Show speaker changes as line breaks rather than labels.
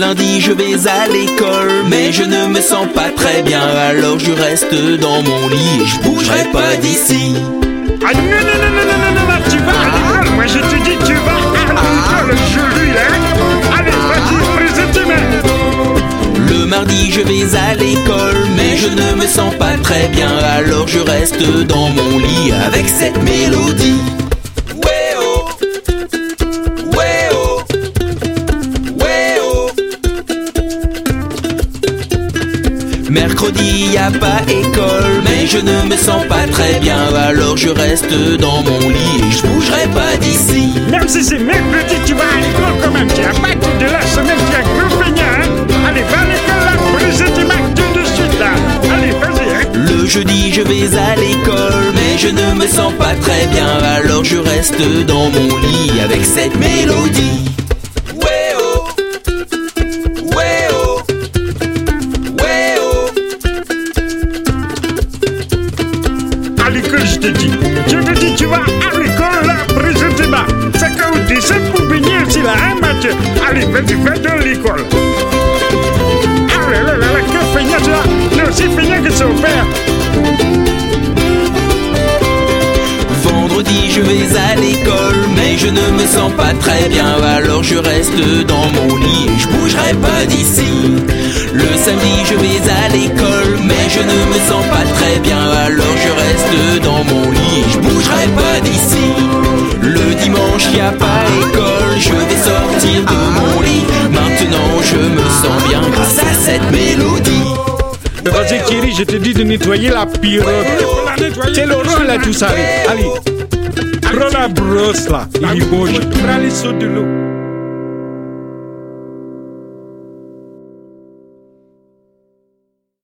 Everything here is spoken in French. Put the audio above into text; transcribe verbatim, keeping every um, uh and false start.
lundi je vais à l'école, mais je ne me sens pas très bien, alors je reste dans mon lit et je bougerai pas d'ici.
Ah non, non, non, non, non, non, non, tu vas à l'école, moi je te dis tu vas à l'école, je lui là. Allez, vas-y, présente tes mains.
Le mardi je vais à l'école, mais je ne me sens pas très bien, alors je reste dans mon lit avec cette mélodie. Mercredi y a pas école, mais je ne me sens pas très bien, alors je reste dans mon lit et je bougerai pas d'ici.
Même si c'est mercredi, tu vas à l'école quand même. Tu as pas tout de la semaine, tu es un gros feignant, hein. Allez, va à l'école là, brise tes mains tout de suite là. Allez, vas-y, hein.
Le jeudi je vais à l'école, mais je ne me sens pas très bien, alors je reste dans mon lit avec cette mélodie.
À l'école, je te dis. Je te dis, tu vas à l'école là, présente tes mains. C'est comme des sept pour baigner aussi là, hein, Mathieu. Allez, vas-y, va dans l'école. Ah là là là là, que feignant tu as. Non, c'est feignant que son père.
Vendredi je vais à l'école, mais je ne me sens pas très bien, alors je reste dans mon lit et je bougerai pas d'ici. Le samedi je vais à l'école, mais je ne me sens pas très bien, alors je reste dans mon lit et je bougerai pas d'ici. Le dimanche y a pas école, je vais sortir de mon lit. Maintenant je me sens bien grâce à cette mélodie.
Vas-y Thierry, je te dis de nettoyer la pirogue. C'est Laurent là tout ça. Allez, prends la brosse là. Il est beau. Prends les seaux de l'eau.